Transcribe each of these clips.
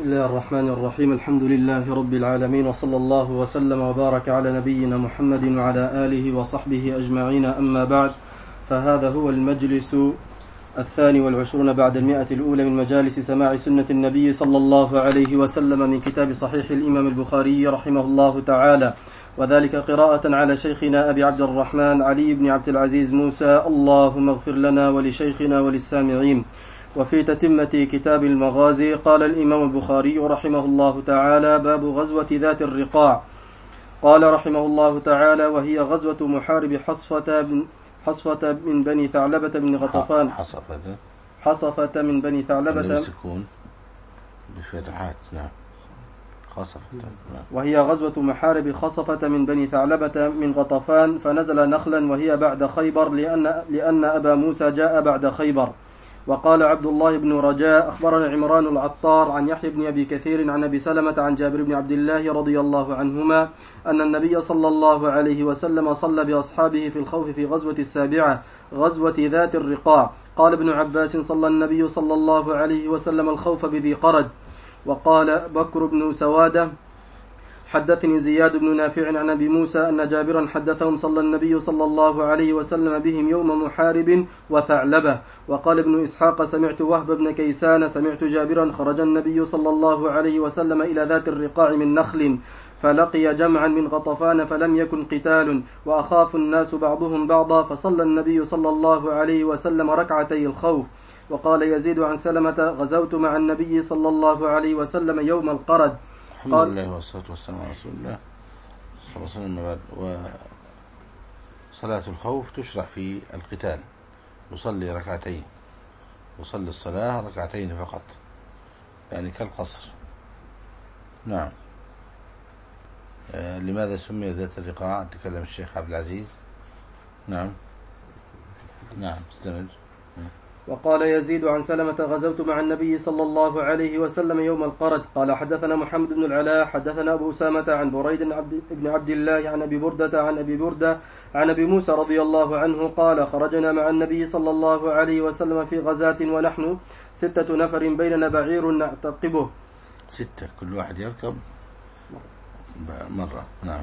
الله الرحمن الرحيم. الحمد لله رب العالمين، وصلى الله وسلم وبارك على نبينا محمد وعلى آله وصحبه أجمعين. أما بعد، فهذا هو المجلس 22 بعد 100 الأولى من مجالس سماع سنة النبي صلى الله عليه وسلم من كتاب صحيح الإمام البخاري رحمه الله تعالى، وذلك قراءة على شيخنا أبي عبد الرحمن علي بن عبد العزيز موسى، اللهم اغفر لنا ولشيخنا وللسامعين. وفي تتمة كتاب المغازي قال الإمام البخاري رحمه الله تعالى: باب غزوة ذات الرقاع. قال رحمه الله تعالى: وهي غزوة محارب حصفة من بني ثعلبة بن غطفان. حصفة من بني ثعلبة سكون بفتحات. نعم. وهي غزوة محارب خصفة من بني ثعلبة من غطفان، فنزل نخلا وهي بعد خيبر، لأن أبا موسى جاء بعد خيبر. وقال عبد الله بن رجاء: أخبرنا عمران العطار عن يحيى بن أبي كثير عن أبي سلمة عن جابر بن عبد الله رضي الله عنهما أن النبي صلى الله عليه وسلم صلى بأصحابه في الخوف في غزوة السابعة، غزوة ذات الرقاع. قال ابن عباس: صلى النبي صلى الله عليه وسلم الخوف بذي قرد. وقال بكر بن سوادة: حدثني زياد بن نافع عن أبي موسى أن جابرا حدثهم: صلى النبي صلى الله عليه وسلم بهم يوم محارب وثعلبة. وقال ابن إسحاق: سمعت وهب بن كيسان سمعت جابرا: خرج النبي صلى الله عليه وسلم إلى ذات الرقاع من نخل، فلقي جمعا من غطفان فلم يكن قتال، وأخاف الناس بعضهم بعضا، فصلى النبي صلى الله عليه وسلم ركعتي الخوف. وقال يزيد عن سلمة: غزوت مع النبي صلى الله عليه وسلم يوم القرد. الحمد لله والصلاة والسلام على رسول الله صلى الله عليه وسلم. وصلاة الخوف تشرع في القتال، يصلي ركعتين، يصلي الصلاة ركعتين فقط، يعني كالقصر. نعم. لماذا سمي ذات الرقاع؟ تكلم الشيخ عبد العزيز. نعم استمر. وقال يزيد عن سلمة: غزوت مع النبي صلى الله عليه وسلم يوم القرد. قال حدثنا محمد بن العلاء حدثنا أبو أسامة عن بريد بن عبد الله عن أبي بردة عن أبي موسى رضي الله عنه قال: خرجنا مع النبي صلى الله عليه وسلم في غزاة ونحن 6 نفر، بيننا بعير نعتقبه. 6، كل واحد يركب مرة. نعم.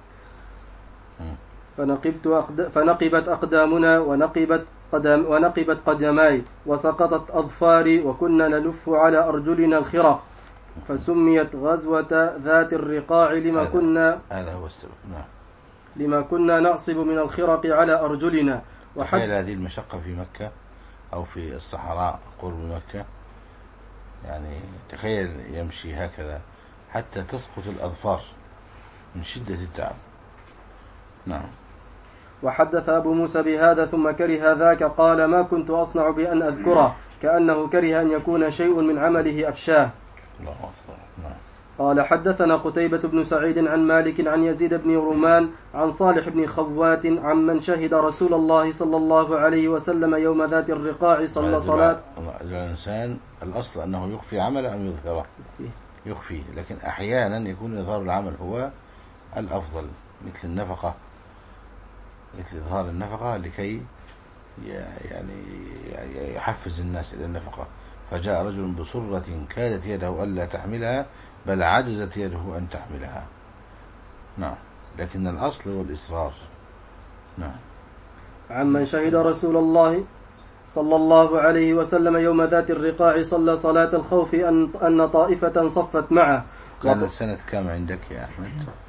فنقبت أقدامنا ونقبت قدماي، وسقطت أظفاري، وكنا نلف على أرجلنا الخرق، فسميت غزوة ذات الرقاع هذا هو السبب. نعم. لما كنا نعصب من الخرق على أرجلنا. تخيل هذه المشقة في مكة أو في الصحراء قرب مكة، يعني تخيل يمشي هكذا حتى تسقط الأظفار من شدة التعب. نعم. وحدث أبو موسى بهذا ثم كره ذاك، قال: ما كنت أصنع بأن أذكره، كأنه كره أن يكون شيء من عمله أفشاه. الله أكبر. نعم. قال حدثنا قتيبة بن سعيد عن مالك عن يزيد بن رومان عن صالح بن خوات عمن شهد رسول الله صلى الله عليه وسلم يوم ذات الرقاع صلى صلاة. الإنسان الأصل أنه يخفي عمله أم يظهره؟ يخفي، لكن أحيانا يكون إظهار العمل هو الأفضل، مثل النفقة، مثل إظهار النفقة لكي يعني يحفز الناس إلى النفقة. فجاء رجل بصرة كادت يده ألا تحملها، بل عجزت يده أن تحملها. نعم. لكن الأصل هو الإصرار. نعم. عمن شهد رسول الله صلى الله عليه وسلم يوم ذات الرقاع صلى صلاة الخوف أن طائفة صفت معه. كانت سنة كم عندك يا أحمد؟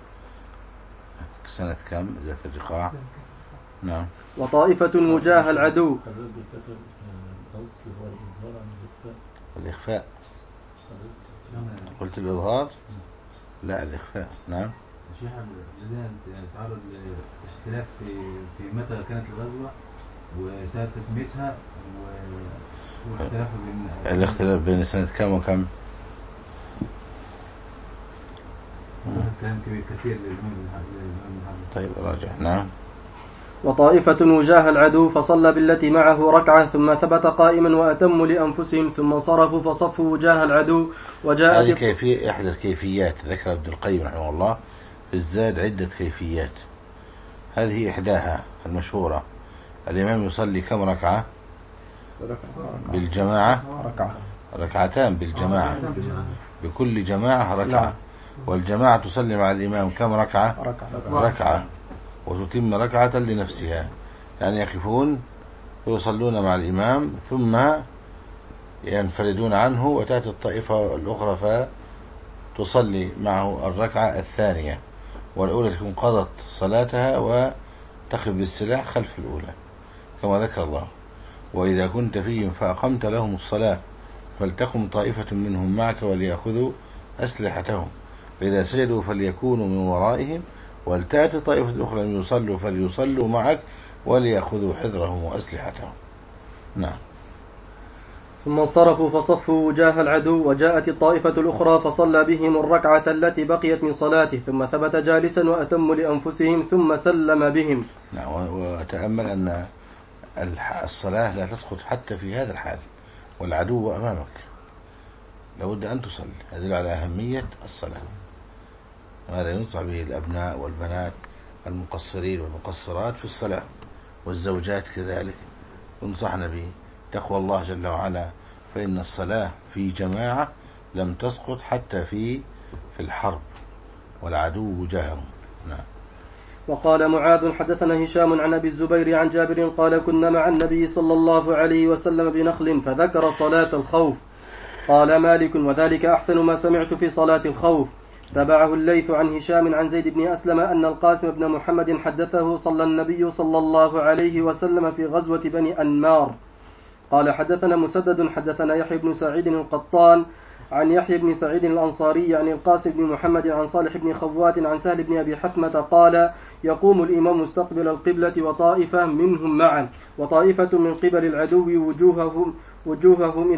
سنة كم ذات الرقاع؟ نعم. وطائفة وجاه العدو. الإخفاء. قلت الإظهار؟ لا، الإخفاء. نعم. الشيخ تعرض لاختلاف في متى كانت الغزوة وسبب تسميتها واختلاف بين الاختلاف بين سنة كم وكم؟ كلام كثير. طيب راجع. نعم. وطائفة وجاه العدو فصلى بالتي معه ركعة، ثم ثبت قائما وأتموا لأنفسهم، ثم صرفوا فصفوا وجاه العدو. وجاء هذه كيفية، إحدى الكيفيات ذكر ابن القيم رحمه الله في الزاد عدة كيفيات، هذه إحداها المشهورة. الإمام يصلي كم بالجماعة؟ ركعتان بالجماعة. بكل جماعة ركعة، والجماعة تسلم على الإمام كم ركعة؟ ركعة، وتتم ركعة لنفسها، يعني يقفون ويصلون مع الإمام ثم ينفردون عنه، وتأتي الطائفة الأخرى فتصلي معه الركعة الثانية، والأولى تكون قضت صلاتها وتقف بالسلاح خلف الأولى كما ذكر الله: وإذا كنت فيهم فأقمت لهم الصلاة فلتقم طائفة منهم معك وليأخذوا أسلحتهم، فإذا سجدوا فليكونوا من ورائهم، ولتأتي طائفة أخرى لم يصلوا فليصلوا معك وليأخذوا حذرهم وأسلحتهم. نعم. ثم انصرفوا فصفوا وجاه العدو، وجاءت الطائفة الأخرى فصلى بهم الركعة التي بقيت من صلاته، ثم ثبت جالسا وأتموا لأنفسهم ثم سلم بهم. نعم. وتأمل أن الصلاة لا تسقط حتى في هذا الحال والعدو أمامك، لابد أن تصلي، يدل على أهمية الصلاة، وهذا ينصح به الأبناء والبنات المقصرين والمقصرات في الصلاة، والزوجات كذلك ينصحن به تقوى الله جل وعلا، فإن الصلاة في جماعة لم تسقط حتى في الحرب والعدو جاههم. نعم. وقال معاذ حدثنا هشام عن أبي الزبير عن جابر قال: كنا مع النبي صلى الله عليه وسلم بنخل فذكر صلاة الخوف. قال مالك: وذلك أحسن ما سمعت في صلاة الخوف. تبعه الليث عن هشام عن زيد بن أسلم أن القاسم بن محمد حدثه: صلى النبي صلى الله عليه وسلم في غزوة بني أنمار. قال حدثنا مسدد حدثنا يحيى بن سعيد القطان عن يحيى بن سعيد الأنصاري عن القاسم بن محمد عن صالح بن خوات عن سهل بن أبي حثمة قال: يقوم الإمام مستقبل القبلة وطائفة منهم معا، وطائفة من قبل العدو وجوههم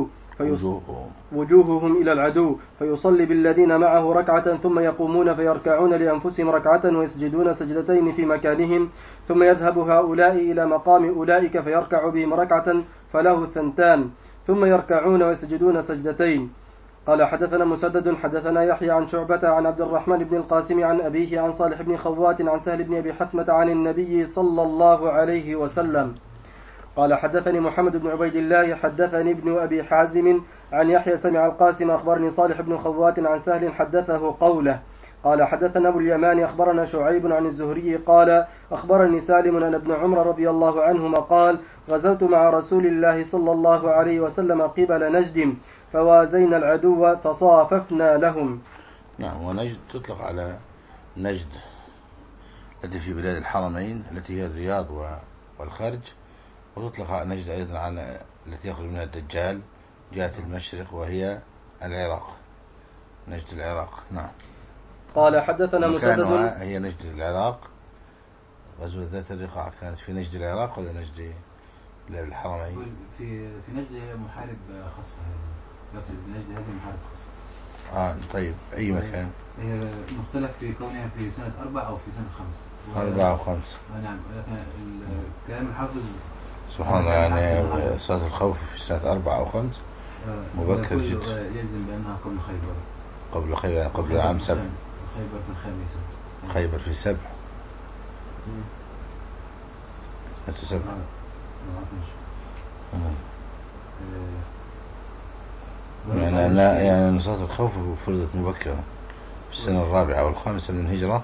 إلى العدو فيصلي بالذين معه ركعة، ثم يقومون فيركعون لأنفسهم ركعة ويسجدون سجدتين في مكانهم، ثم يذهب هؤلاء إلى مقام أولئك فيركع بهم ركعة فله ثنتان، ثم يركعون ويسجدون سجدتين. قال حدثنا مسدد حدثنا يحيى عن شعبة عن عبد الرحمن بن القاسم عن أبيه عن صالح بن خوات عن سهل بن أبي حثمة عن النبي صلى الله عليه وسلم. قال حدثني محمد بن عبيد الله حدثني ابن أبي حازم عن يحيى سمع القاسم أخبرني صالح بن خوات عن سهل حدثه قوله. قال حدثنا أبو اليمان أخبرنا شعيب عن الزهري قال: أخبرني سالم أن ابن عمر رضي الله عنهما قال: غزوت مع رسول الله صلى الله عليه وسلم قبل نجد فوازينا العدو فصاففنا لهم. نعم. ونجد تطلق على نجد التي في بلاد الحرمين التي هي الرياض والخرج، وتطلق على نجد أيضا على التي يخرج منها الدجال جهة المشرق وهي العراق، نجد العراق. نعم. قال حدثنا مسدد. هي نجد العراق. غزوة ذات الرقاع كانت في نجد العراق ولا نجد بلاد الحرمين؟ في نجد هي محارب خصفة، يقصد نجد هذه محارب خصفة. طيب أي مكان؟ هي مختلف في كونها في سنة 4 أو في سنة 5. 4 و5. نعم. كلام الحافظ سبحان الله، يعني صلاة الخوف في سنة 4 أو 5 مبكر جدا. يجزم بأنها قبل خيبر. قبل خيبر، قبل عام 7. خيبر في الخامسة. خيبر في 7. 7. يعني صلاة الخوف فرضت مبكرة في السنة 4 أو 5 من الهجرة.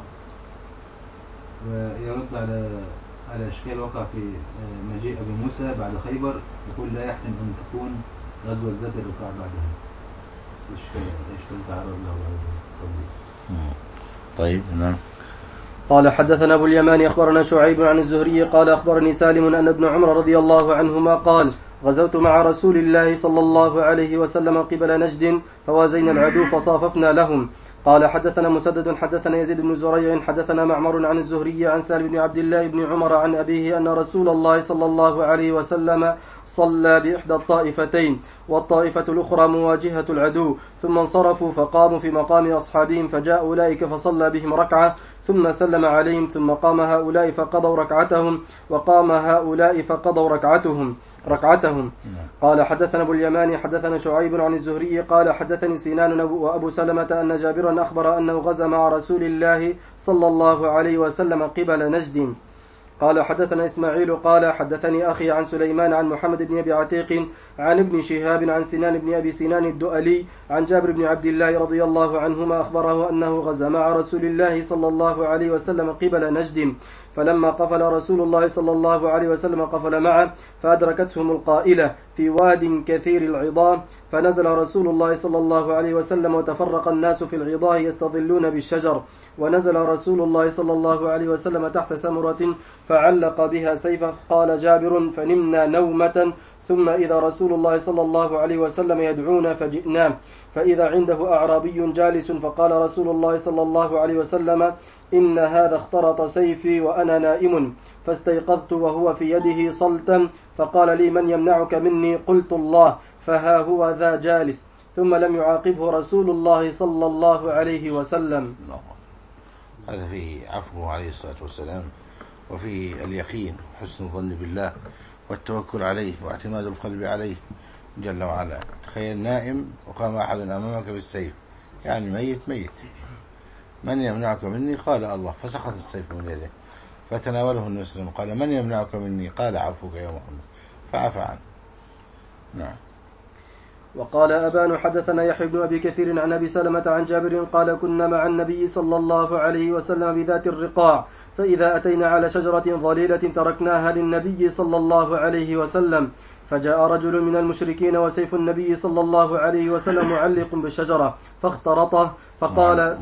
ويرد على إشكال وقع في مجيء أبي موسى بعد خيبر، يقول: لا يحتم أن تكون غزوة ذات الرقاع بعدها. إشكال تعرض له. طيب. نعم. قال حدثنا أبو اليمان أخبرنا شعيب عن الزهري قال: أخبرني سالم أن ابن عمر رضي الله عنهما قال: غزوت مع رسول الله صلى الله عليه وسلم قبل نجد فوازينا العدو فصاففنا لهم. قال حدثنا مسدد حدثنا يزيد بن زريع حدثنا معمر عن الزهري عن سالم بن عبد الله بن عمر عن أبيه أن رسول الله صلى الله عليه وسلم صلى بإحدى الطائفتين، والطائفة الأخرى مواجهة العدو، ثم انصرفوا فقاموا في مقام أصحابهم، فجاء أولئك فصلى بهم ركعة ثم سلم عليهم، ثم قام هؤلاء فقضوا ركعتهم وقام هؤلاء فقضوا ركعتهم. قال حدثنا أبو اليمان حدثنا شعيب عن الزهري قال: حدثني سنان وأبو سلمة أن جابرا أخبر أنه غزا مع رسول الله صلى الله عليه وسلم قبل نجد. قال حدثنا إسماعيل قال حدثني أخي عن سليمان عن محمد بن أبي عتيق عن ابن شهاب عن سنان بن أبي سنان الدؤلي عن جابر بن عبد الله رضي الله عنهما أخبره أنه غزا مع رسول الله صلى الله عليه وسلم قبل نجد، فلما قفل رسول الله صلى الله عليه وسلم قفل معه، فأدركتهم القائلة في واد كثير العظام، فنزل رسول الله صلى الله عليه وسلم وتفرق الناس في العظاه يستظلون بالشجر، ونزل رسول الله صلى الله عليه وسلم تحت سمرة فعلق بها سيفه. قال جابر فنمنا نومة، ثم إذا رسول الله صلى الله عليه وسلم يدعونا فجئناه، فإذا عنده أعرابي جالس، فقال رسول الله صلى الله عليه وسلم إن هذا اخترط سيفي وأنا نائم، فاستيقظت وهو في يده صلتا، فقال لي من يمنعك مني؟ قلت الله، فها هو ذا جالس، ثم لم يعاقبه رسول الله صلى الله عليه وسلم. هذا فيه عفوه عليه الصلاة والسلام، وفيه اليقين وحسن الظن بالله والتوكل عليه واعتماد القلب عليه جل وعلا. تخيل نائم وقام أحد أمامك بالسيف، يعني ميت، من يمنعك مني؟ قال الله، فسقط السيف من يده، فتناوله النبي صلى الله عليه وسلم قال من يمنعك مني؟ قال عفوك يا محمد، فعفى عنه. نعم. وقال أبان حدثنا يحيى بن أبي كثير عن أبي سلمة عن جابر قال كنا مع النبي صلى الله عليه وسلم بذات الرقاع، فإذا أتينا على شجرة ظليلة تركناها للنبي صلى الله عليه وسلم، فجاء رجل من المشركين وسيف النبي صلى الله عليه وسلم معلق بالشجرة فاخترطه، فقال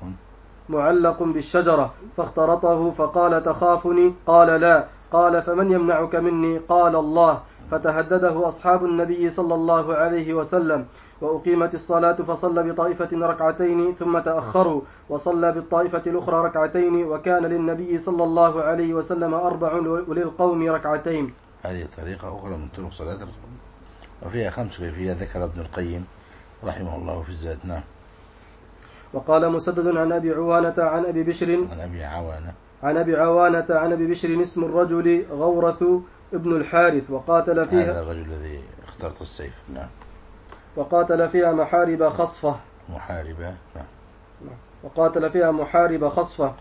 معلق بالشجرة فاخترطه، فقال تخافني؟ قال لا. قال فمن يمنعك مني؟ قال الله. فتهدده أصحاب النبي صلى الله عليه وسلم، وأقيمت الصلاة فصلى بطائفة ركعتين، ثم تأخروا وصلى بالطائفة الأخرى ركعتين، وكان للنبي صلى الله عليه وسلم 4 وللقوم ركعتين. هذه طريقة أخرى من طرق صلاة الخوف، وفيها 5 كيفية ذكر ابن القيم رحمه الله في الزاد. نعم. وقال مسدد عن أبي عوانة عن أبي بشر عن أبي عوانة عن أبي بشر اسم الرجل غورث ابن الحارث، وقاتل فيها هذا الرجل الذي اخترت السيف. نعم. وقاتل فيها محارب خصفة. نعم. وقاتل فيها محارب خصفة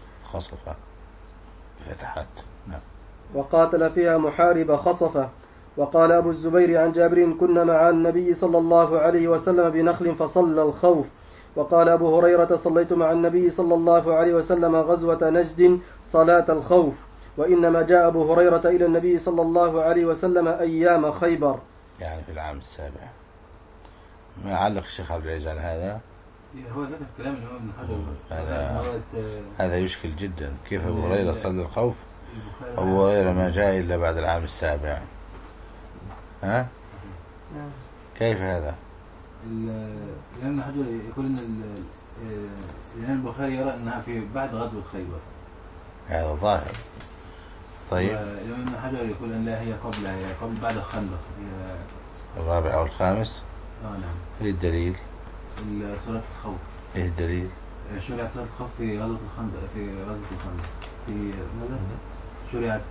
فتحت. نعم. وقاتل فيها محارب خصفة. وقال أبو الزبير عن جابر كنا مع النبي صلى الله عليه وسلم بنخل فصلى الخوف. وقال أبو هريرة صليت مع النبي صلى الله عليه وسلم غزوة نجد صلاة الخوف، وإنما جاء أبو هريرة إلى النبي صلى الله عليه وسلم أيام خيبر، يعني في العام 7. ما علق الشيخ عبد العزيز على هذا؟ هو ذكر كلام الإمام ابن حجر. هذا يشكل جدا، كيف أبو هريرة صلى الخوف؟ أبو هريرة ما جاء إلا بعد العام 7. ها؟ كيف هذا؟ الإمام ابن حجر يقول إن الإمام البخاري يرى أنها في بعد غزوة خيبر. هذا ظاهر. طيب. الإمام ابن حجر يقول أن لا، هي قبل بعد الخندق، هي الرابع أو الخامس. نعم. ايه الدليل؟ صلاة الخوف. ايه الدليل؟ شرعت صلاة الخوف في غزوة الخندق. في ماذا؟ شرعت،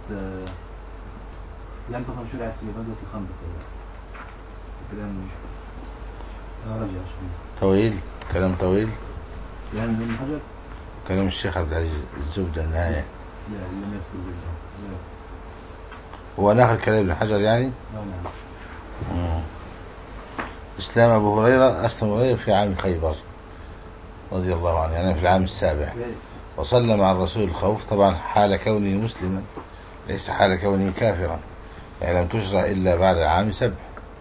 لم تكن شرعت في غزوة الخندق. كلام راجع طويل، كلام طويل. يعني ابن حجر كلام الشيخ عبد العزيز الزبدة النهاية. لا، لم يذكر بالله. هو ناخذ كلام ابن حجر يعني؟ نعم. إسلام أبو هريرة، أسلم هريرة في عام خيبر رضي الله عنه، يعني في العام 7، وصلى مع الرسول الخوف، طبعا حال كونه مسلما، ليس حال كونه كافرا، يعني لم تشرع إلا بعد العام 7.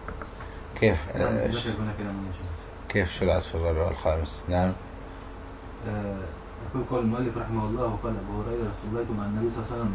كيف شرعت في الرابع والخامس؟ نعم. يقول قول المؤلف رحمه الله وقال أبو هريرة صليت مع النبي صلى الله عليه وسلم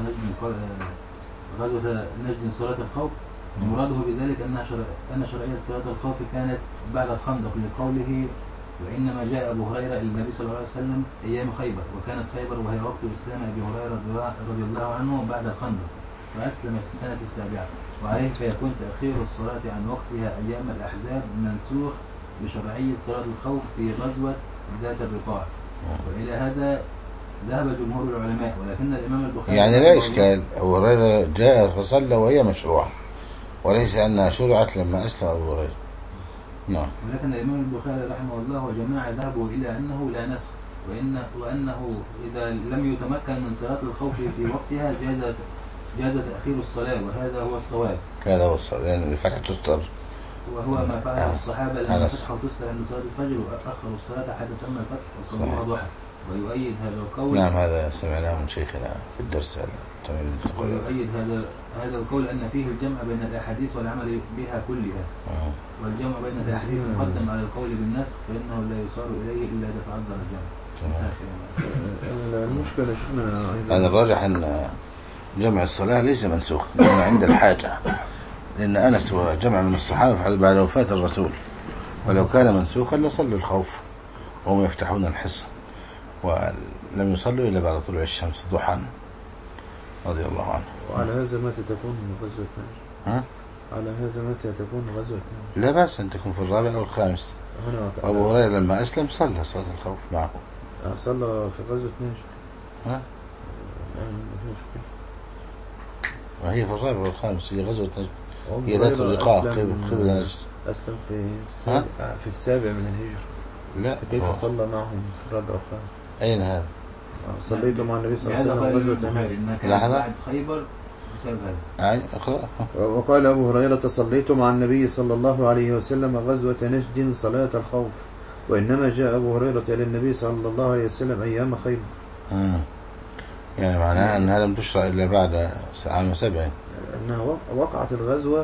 غزوة نجد صلاة الخوف، ومراده بذلك أن شرعية صلاة الخوف كانت بعد الخندق، لقوله وإنما جاء أبو هريرة إلى النبي صلى الله عليه وسلم أيام خيبر، وكانت خيبر وهي وقت إسلام أبي هريرة رضي الله عنه بعد الخندق، وأسلم في السنة 7، وعليه فيكون تأخير الصلاة عن وقتها أيام الأحزاب منسوخ بشرعية صلاة الخوف في غزوة ذات الرقاع. وإلى هذا ذهب جمهور العلماء، ولكن الإمام البخاري يعني لا إشكال، أبو هريرة جاء فصلى وهي مشروعة، وليس أنها شرعت لما أسلم أبو هريرة. نعم. ولكن الإمام البخاري رحمه الله وجماعة ذهبوا إلى أنه لا نسخ، وأنه إذا لم يتمكن من صلاة الخوف في وقتها جاز تأخير الصلاة، وهذا هو الصواب. هذا هو الصواب، لأن يعني الفتح تستر، وهو ما فعله الصحابة لما فتحوا تستر عند صلاة الفجر وأخروا الصلاة حتى تم الفتح وصلوها ضحى. ويؤيد هذا القول، نعم هذا سمعناه من شيخنا في الدرس هذا. ويؤيد هذا القول أن فيه الجمع بين الأحاديث والعمل بها كلها. والجمع بين الأحاديث مقدم على القول بالنسخ، فإنه لا يصار إليه إلا إذا تعذر الجمع. المشكلة شيخنا أنا الراجح أن جمع الصلاة ليس منسوخ عند الحاجة، لأن أنس وجمع من الصحابة بعد وفاة الرسول، ولو كان منسوخا لصلوا الخوف وهم يفتحون الحصن، ولم يصلوا إلا بعد طلوع الشمس ضحى رضي الله عنه. وعلى هذا متى تكون غزوة نجد؟ على هذا متى تكون غزوة نجد؟ لا بأس أن تكون في الرابع أو الخامس. أبو هريرة لما أسلم صلى صلاة الخوف معه. صلى في غزوة نجد. ما هي في الرابع والخامس، هي غزوة نجد، هي ذات اللقاء قبل نجد. أسلم في السابع من الهجرة. لا، كيف صلى معهم في الرابع والخامس؟ أين هذا؟ صليت مع النبي صلى الله عليه وسلم غزوة نجد. لحظة خيبر بسبب هذا. اقرأ. وقال أبو هريرة: صليت مع النبي صلى الله عليه وسلم غزوة نجد صلاة الخوف، وإنما جاء أبو هريرة إلى النبي صلى الله عليه وسلم أيام خيبر. يعني معناها أنها لم تشرع إلا بعد عام 7. أنها وقعت الغزوة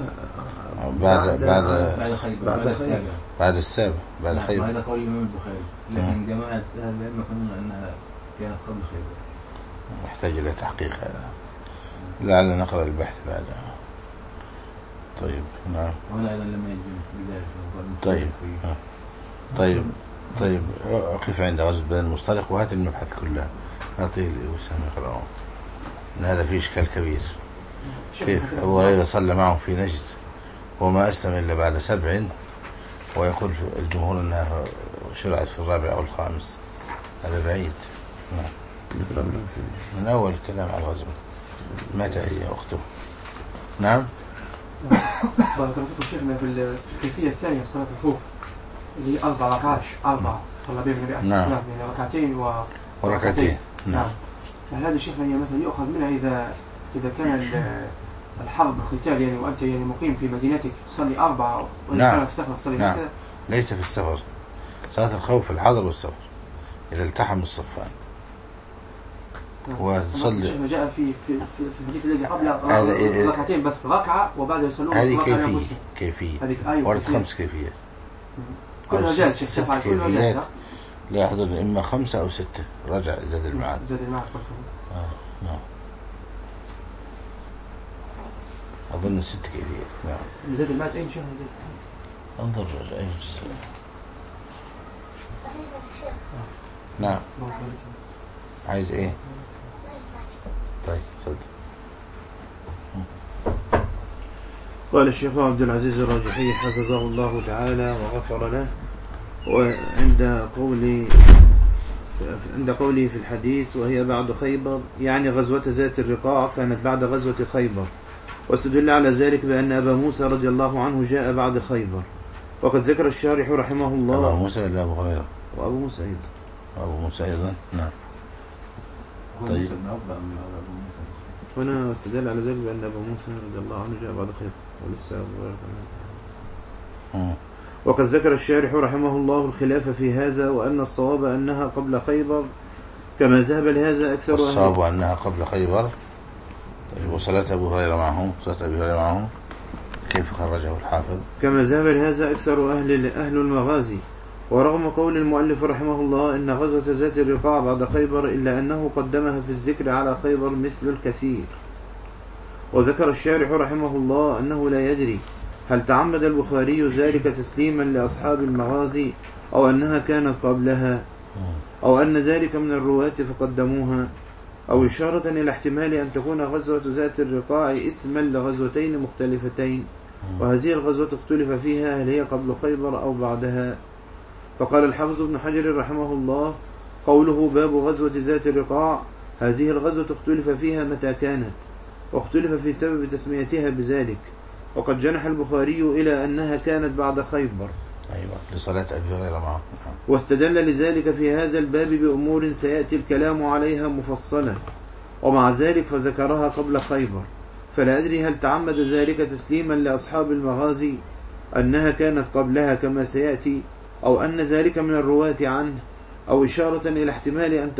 بعد السابع، بعد خيبر. هذا قول الإمام البخاري، لكن جماعة أهل العلم يقولون أنها كانت قبل خيبر. محتاج إلى تحقيق هذا، لعل نقرأ البحث بعدها. طيب نعم. ولا أيضا لما يجزم طيب أقف عند غزوة بني المصطلق وهات المبحث كله، أعطيه لوسام يقرأه، إن هذا فيه إشكال كبير. كيف أبو هريرة صلى معهم في نجد وما أسلم إلا بعد 7، ويقول الجمهور أنها شرعت في الرابع أو الخامس، هذا بعيد. نعم. من أول الكلام على الغزوة متى هي أخته؟ نعم. بارك الله فيكم شيخنا في الكيفية الثانية صلاة الخوف اللي 4 ركعات، 4 صلى بهم النبي عليه الصلاة والسلام، يعني ركعتين وركعتين. نعم. فهذا شيخنا هي مثلا يؤخذ منها إذا كان الحرب القتال، يعني وأنت يعني مقيم في مدينتك تصلي 4، وإذا كان في السفر تصلي. نعم. ليس في السفر، صلاة الخوف في الحضر والسفر إذا التحم الصفان. وصلي جاء في الحديث الذي قبل ركعتين بس، ركعة وبعد يصلون. هذه كيفية ورد 5 كيفية، كلها جائز شيخ، 6 كيفيات لا يحضر، إما 5 أو 6. رجع زاد المعاد. نعم. أظن 6 كيفيات. نعم. زاد المعاد أين شيخ؟ انظر رجع أي جزء. نعم. عايز إيه؟ طيب صدق. قال الشيخ عبد العزيز الراجحي حفظه الله تعالى وغفر له، وعند قوله في الحديث وهي بعد خيبر، يعني غزوة ذات الرقاع كانت بعد غزوة خيبر، واستدل على ذلك بأن أبا موسى رضي الله عنه جاء بعد خيبر. وقد ذكر الشارح رحمه الله أبا موسى ولا أبو هريرة؟ وأبو موسى أيضا. أبو موسى أيضا. نعم. طيب. هنا استدل على ذلك بأن أبا موسى رضي الله عنه جاء بعد خيبر، ولسه أبو هريرة. وقد ذكر الشارح رحمه الله الخلاف في هذا، وأن الصواب أنها قبل خيبر، كما ذهب لهذا أكثر الصواب أنها قبل خيبر. طيب وصلاة أبو هريرة معهم، صلاة أبي هريرة معهم كيف خرجه الحافظ؟ كما ذهب لهذا أكثر أهل المغازي. ورغم قول المؤلف رحمه الله إن غزوة ذات الرقاع بعد خيبر، إلا أنه قدمها في الذكر على خيبر مثل الكثير. وذكر الشارح رحمه الله أنه لا يدري هل تعمد البخاري ذلك تسليما لأصحاب المغازي، أو أنها كانت قبلها، أو أن ذلك من الرواة فقدموها، أو إشارة إلى احتمال أن تكون غزوة ذات الرقاع اسما لغزوتين مختلفتين، وهذه الغزوة اختلف فيها هل هي قبل خيبر أو بعدها. فقال الحافظ ابن حجر رحمه الله: قوله باب غزوة ذات الرقاع، هذه الغزوة اختلف فيها متى كانت، واختلف في سبب تسميتها بذلك، وقد جنح البخاري إلى أنها كانت بعد خيبر، أيوة لصلاة أبي هريرة معه. واستدل لذلك في هذا الباب بأمور سيأتي الكلام عليها مفصلا، ومع ذلك فذكرها قبل خيبر، فلا أدري هل تعمد ذلك تسليما لأصحاب المغازي أنها كانت قبلها كما سيأتي، أو أن ذلك من الرواة عنه، أو إشارة إلى احتمال أن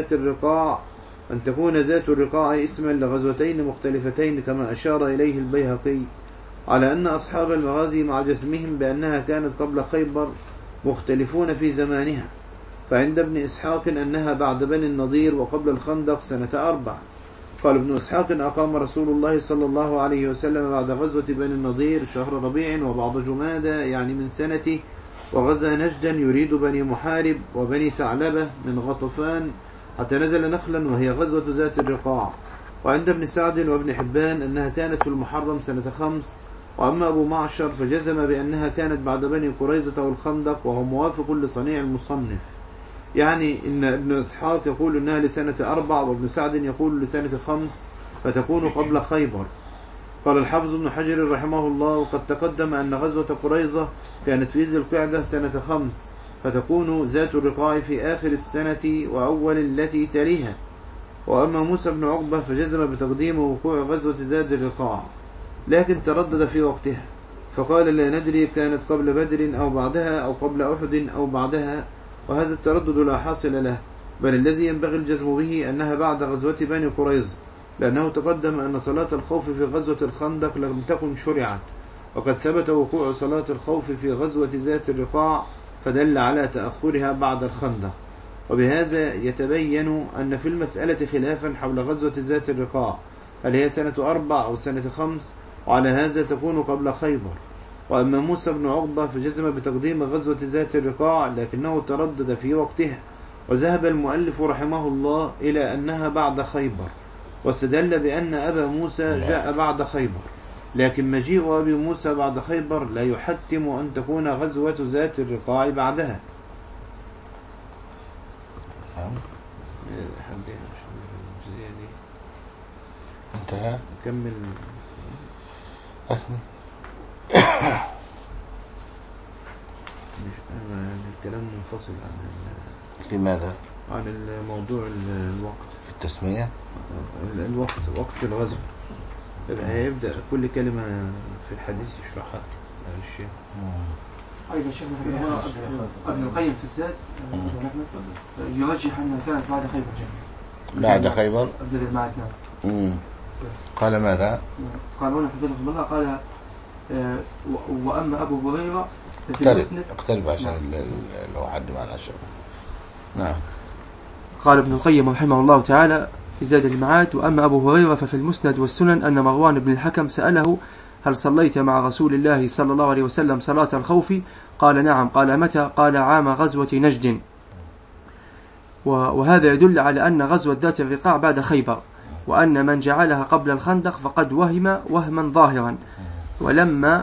تكون ذات الرقاع اسما لغزوتين مختلفتين كما أشار إليه البيهقي، على أن أصحاب المغازي مع جسمهم بأنها كانت قبل خيبر مختلفون في زمانها، فعند ابن إسحاق أنها بعد بني النضير وقبل الخندق سنة 4. قال ابن إسحاق أقام رسول الله صلى الله عليه وسلم بعد غزوة بني النضير شهر ربيع وبعض جمادى يعني من سنته، وغزا نجدا يريد بني محارب وبني ثعلبة من غطفان حتى نزل نخلا وهي غزوة ذات الرقاع. وعند ابن سعد وابن حبان أنها كانت في المحرم سنة 5. وأما أبو معشر فجزم بأنها كانت بعد بني قريظة والخندق، وهو موافق لصنيع المصنف، يعني إن ابن إسحاق يقول إنها لسنة 4 وابن سعد يقول لسنة 5 فتكون قبل خيبر. قال الحافظ ابن حجر رحمه الله: وقد تقدم أن غزوة قريظة كانت في ذي القعدة سنة 5 فتكون ذات الرقاع في آخر السنة وأول التي تليها. وأما موسى بن عقبة فجزم بتقديم وقوع غزوة ذات الرقاع، لكن تردد في وقتها فقال: لا ندري كانت قبل بدر أو بعدها أو قبل أحد أو بعدها، وهذا التردد لا حاصل له، بل الذي ينبغي الجزم به أنها بعد غزوة بني قريظة، لأنه تقدم أن صلاة الخوف في غزوة الخندق لم تكن شرعت، وقد ثبت وقوع صلاة الخوف في غزوة ذات الرقاع فدل على تأخرها بعد الخندق. وبهذا يتبين أن في المسألة خلافا حول غزوة ذات الرقاع، هل هي سنة 4 أو سنة 5، وعلى هذا تكون قبل خيبر. وأما موسى بن عقبة فجزم بتقديم غزوة ذات الرقاع لكنه تردد في وقتها، وذهب المؤلف رحمه الله إلى أنها بعد خيبر، واستدل بأن أبا موسى جاء بعد خيبر، لكن مجيء أبي موسى بعد خيبر لا يحتم أن تكون غزوة ذات الرقاع بعدها. انتهى. كمل. الكلام منفصل عن لماذا؟ عن الموضوع الوقت في التسمية. وقت الغزو هيبدأ كل كلمة في الحديث يشرحها الشيخ. أيضا شيخنا ابن القيم في الزاد يرجح أنها كانت بعد خيبر. بعد خيبر. أبدل المعنى. قال ماذا؟ قال هنا في الله قال وأما أبو هريرة اقترب عشان لو حد معنا الشيخ. نعم. قال ابن القيم رحمه الله تعالى في زاد المعاد: وأما أبو هريرة ففي المسند والسنن أن مروان بن الحكم سأله: هل صليت مع رسول الله صلى الله عليه وسلم صلاة الخوف؟ قال: نعم. قال: متى؟ قال: عام غزوة نجد. وهذا يدل على أن غزوة ذات الرقاع بعد خيبر، وأن من جعلها قبل الخندق فقد وهم وهما ظاهرا. وأما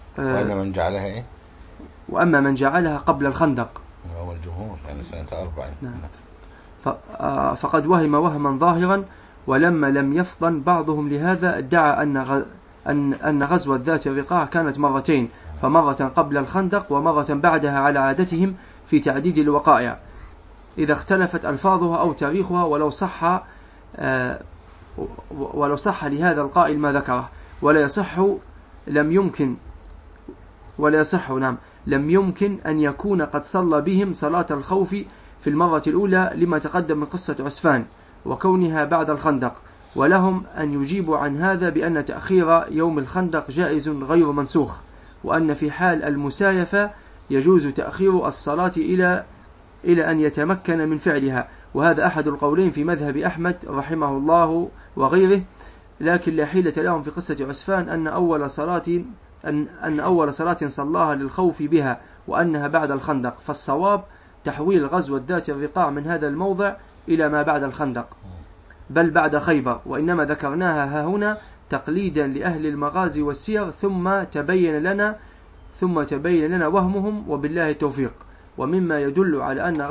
من جعلها قبل الخندق هو الجمهور يعني سنة 4. نعم. فقد وهم وهما ظاهرا. ولما لم يفطن بعضهم لهذا ادعى أن غزوة ذات الرقاع كانت مرتين، فمرة قبل الخندق ومرة بعدها على عادتهم في تعديد الوقائع إذا اختلفت ألفاظها أو تاريخها، ولو صح لهذا القائل ما ذكره. لم يمكن أن يكون قد صلى بهم صلاة الخوف في المرة الأولى لما تقدم من قصة عسفان وكونها بعد الخندق، ولهم أن يجيبوا عن هذا بأن تأخير يوم الخندق جائز غير منسوخ، وأن في حال المسايفة يجوز تأخير الصلاة إلى أن يتمكن من فعلها، وهذا أحد القولين في مذهب أحمد رحمه الله وغيره. لكن لا حيلة لهم في قصة عسفان أن أول صلاة صلاها للخوف بها وأنها بعد الخندق، فالصواب تحويل غزوة ذات الرقاع من هذا الموضع إلى ما بعد الخندق بل بعد خيبر، وإنما ذكرناها هنا تقليدا لأهل المغازي والسير، ثم تبين لنا وهمهم وبالله التوفيق. ومما يدل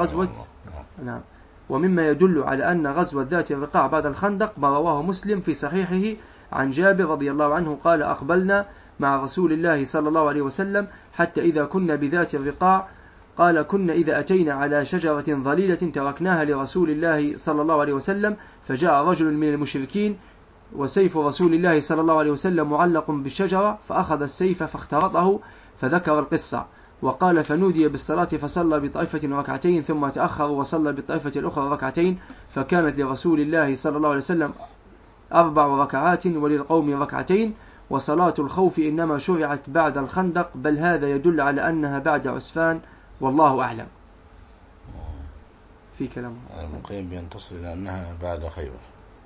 على أن غزوة ذات الرقاع بعد الخندق ما رواه مسلم في صحيحه عن جابر رضي الله عنه قال: أقبلنا مع رسول الله صلى الله عليه وسلم حتى إذا كنا بذات الرقاع قال كنا إذا أتينا على شجرة ظليلة تركناها لرسول الله صلى الله عليه وسلم فجاء رجل من المشركين وسيف رسول الله صلى الله عليه وسلم معلق بالشجرة فأخذ السيف فاخترطه فذكر القصة وقال فنودي بالصلاة فصلى بطائفة ركعتين ثم تأخر وصلى بالطائفة الأخرى ركعتين فكانت لرسول الله صلى الله عليه وسلم 4 ركعات وللقوم ركعتين وصلاة الخوف إنما شرعت بعد الخندق بل هذا يدل على أنها بعد عسفان والله أعلم. في كلام المقيم بينتصر إلى أنها بعد خيبر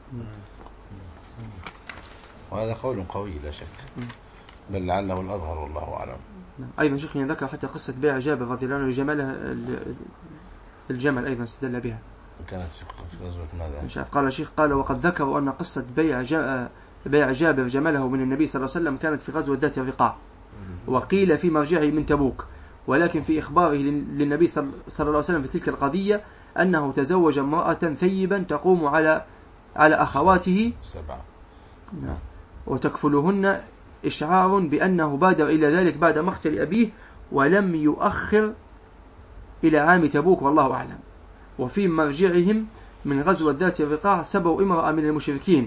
وهذا قول قوي لا شك بل لعله الأظهر والله أعلم. أيضا شيخنا ذكر حتى قصة بيع جابر رضي الله عنه لجمالها الجمل أيضا استدل بها كانت في غزوة ماذا؟ مش عارف. قال الشيخ قال وقد ذكروا أن قصة بيع جابر جمله من النبي صلى الله عليه وسلم كانت في غزوة ذات الرقاع وقيل في مرجعه من تبوك ولكن في إخباره للنبي صلى الله عليه وسلم في تلك القضية أنه تزوج امرأة ثيبا تقوم على أخواته 7 وتكفلهن إشعار بأنه بادر إلى ذلك بعد مقتل أبيه ولم يؤخر إلى عام تبوك والله أعلم. وفي مرجعهم من غزوة ذات الرقاع سبوا امرأة من المشركين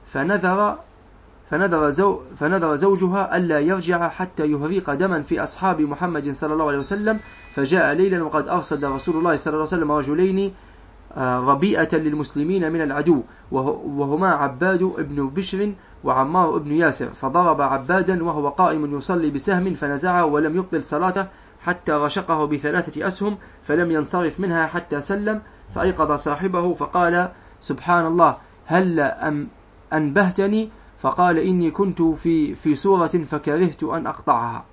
فنذر زوجها ألا يرجع حتى يهريق دما في أصحاب محمد صلى الله عليه وسلم فجاء ليلا وقد أرصد رسول الله صلى الله عليه وسلم رجلين ربيئة للمسلمين من العدو وهما عباد ابن بشر وعمار ابن ياسر فضرب عبادا وهو قائم يصلي بسهم فنزعه ولم يبطل صلاته حتى رشقه ب3 أسهم فلم ينصرف منها حتى سلم فأيقظ صاحبه فقال سبحان الله هل أنبهتني فقال إني كنت في سورة فكرهت أن أقطعها.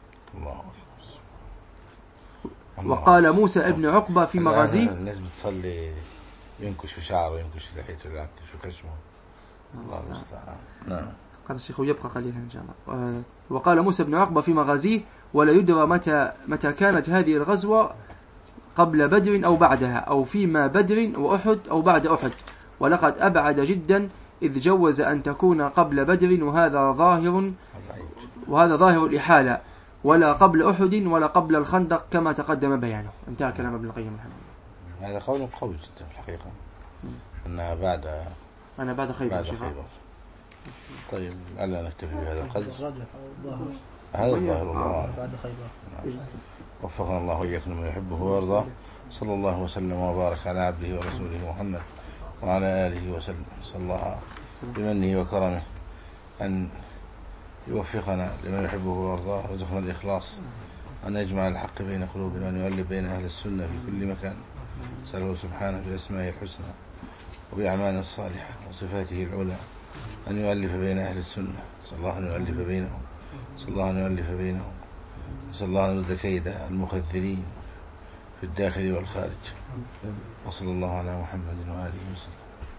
وقال موسى ابن عقبة في مغازيه الناس بتصلي ينكش في شعره ينكش في لحيته ينكش في خشمه الله المستعان. نعم قال الشيخ يبقى قليلا إن شاء الله. وقال موسى بن عقبة في مغازيه ولا يدرى متى كانت هذه الغزوة قبل بدر أو بعدها أو فيما بدر وأحد أو بعد أحد ولقد أبعد جدا إذ جوز أن تكون قبل بدر وهذا ظاهر الإحالة ولا قبل أحد ولا قبل الخندق كما تقدم بيانه. انتهى كلام ابن القيم رحمه الله. هذا قول قوي جدا في الحقيقة أنها بعد خيبر. طيب ألا نكتفي بهذا القدر هذا الظاهر الله بعد خيبر. وفقنا الله وإياكم من يحبه ويرضاه. صلى الله وسلم وبارك على عبده ورسوله محمد وعلى آله وسلم. صلى الله بمنه وكرمه أن يوفقنا لمن يحبه ويرضاه ويرزقنا الإخلاص أن يجمع الحق بين قلوبنا وأن يؤلف بين أهل السنة في كل مكان. سأله سبحانه بأسمائه الحسنى وبأعماله الصالحة وصفاته العلى أن يؤلف بين أهل السنة. صلى الله أن يؤلف بينهم صلى الله أن يؤلف بينهم صلى الله أن يرد كيد المخذلين في الداخل والخارج. وصلى الله على محمد وآله وسلم.